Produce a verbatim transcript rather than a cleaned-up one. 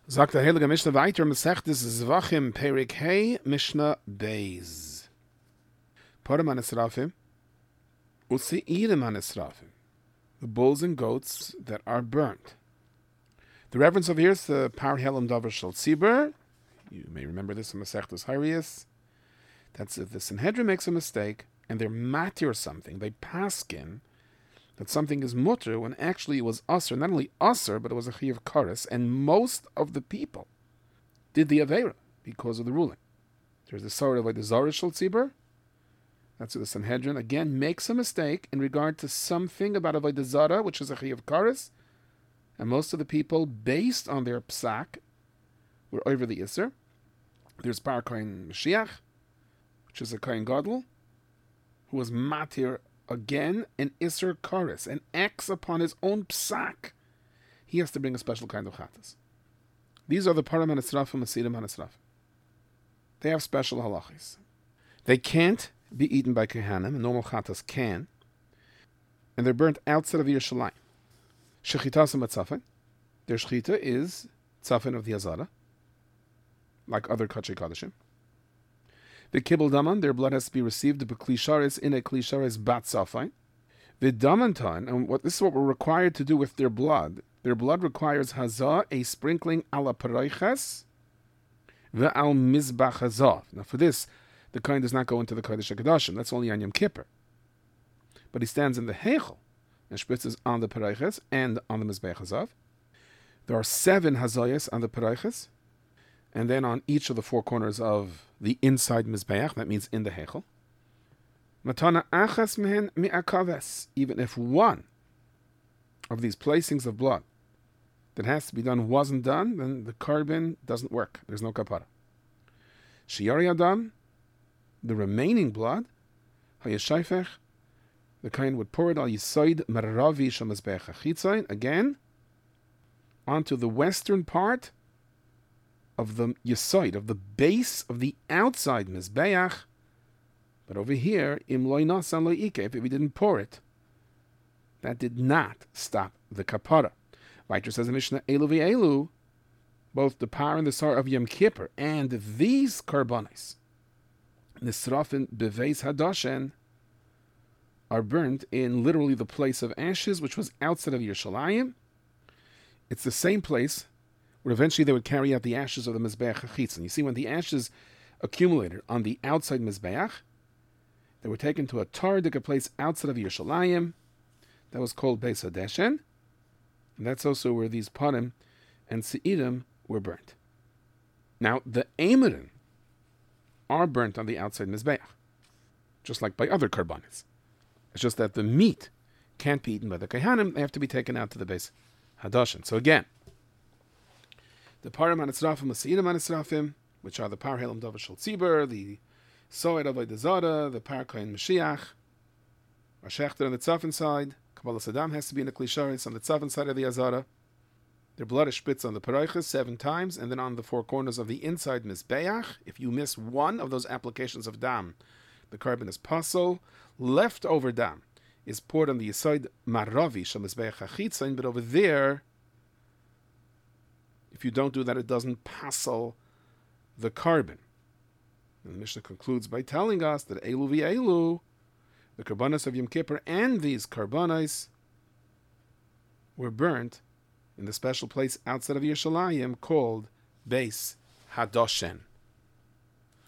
Sagt der Heilige Mishnah weiter, Mesechtes Zvachim Perik Hey Mishnah Beis. Param Anesrafim, Usi'irim Anesrafim, the bulls and goats that are burnt. The reference over here is the Par Helam Davar Shel Tzibur. You may remember this in Mesechtes Harius. That's if the Sanhedrin makes a mistake and they're matir something, they paskin that something is mutter when actually it was usr. Not only usr, but it was a chiyuv kares, and most of the people did the avera because of the ruling. There's the sorrow of the Zara Shel Tzibur. That's where the Sanhedrin again makes a mistake in regard to something about avodah zara, which is a chiyuv kares, and most of the people, based on their psak, were over the isser. There's Par Kohen Mashiach, which is a Kohen Gadol, who was matir again an isser kares, and acts upon his own psak. He has to bring a special kind of chatas. These are the param hanesrafim and sirim hanesrafim. They have special halachis. They can't be eaten by kehanim, and normal chatas can, and they're burnt outside of Yerushalayim. Shechitasim atzafin. Their shechita is tzafin of the azara, like other kachei kadashim. The kibbel daman, their blood has to be received by klisharis in a klisharis bat safin. The damantan, and what this is what we're required to do with their blood. Their blood requires hazah, a sprinkling ala parayches, ve'al mizbach hazah. Now for this, the kohen does not go into the kodesh hakadashim. That's only on Yom Kippur. But he stands in the heichel and spritzes on the parayches and on the mizbech hazav. There are seven hazayas on the parayches, and then on each of the four corners of the inside mizbeach, that means in the heichel. Matana achas mehen mi'akaves. Even if one of these placings of blood that has to be done wasn't done, then the carbon doesn't work. There's no kapara. Shiyari adam, the remaining blood, hayashayfech, the kain would pour it al yisoid maravi shel mizbeach hachitzayin, again, onto the western part of the yisoid, of the base of the outside mizbeach. But over here, im loy nasan loy ike, if we didn't pour it, that did not stop the kapara. Weiter says in Mishnah, elu v'elu, both the par and the sar of Yom Kippur, and these karbanis, nisrafin beveis hadashen, are burnt in literally the place of ashes, which was outside of Yerushalayim. It's the same place where eventually they would carry out the ashes of the Mizbeach HaChitzon. You see, when the ashes accumulated on the outside Mizbeach, they were taken to a tardik, place outside of Yerushalayim. That was called Beis HaDeshen. And that's also where these panim and se'irim were burnt. Now, the emirim are burnt on the outside Mizbeach, just like by other karbanis. It's just that the meat can't be eaten by the Kehanim. They have to be taken out to the Beis Hadashin. So again, the param hanesrafim, the se'irim hanesrafim, which are the par helam davar shel tzibur, the soed avodah zara, the par kohen Mashiach, or shechter on the tzafin side, Kabbalah Saddam has to be in the klisharis on the tzafin side of the azara. Their blood is spitz on the parayches seven times, and then on the four corners of the inside mizbeach. If you miss one of those applications of dam, the carbon is pasul. Leftover dam is poured on the yisoid maravi shel mizbeach hachitzain, but over there, if you don't do that, it doesn't pasul the carbon. And the Mishnah concludes by telling us that elu v'elu, the karbanos of Yom Kippur and these karbanos were burnt in the special place outside of Yerushalayim called Beis Hadashen.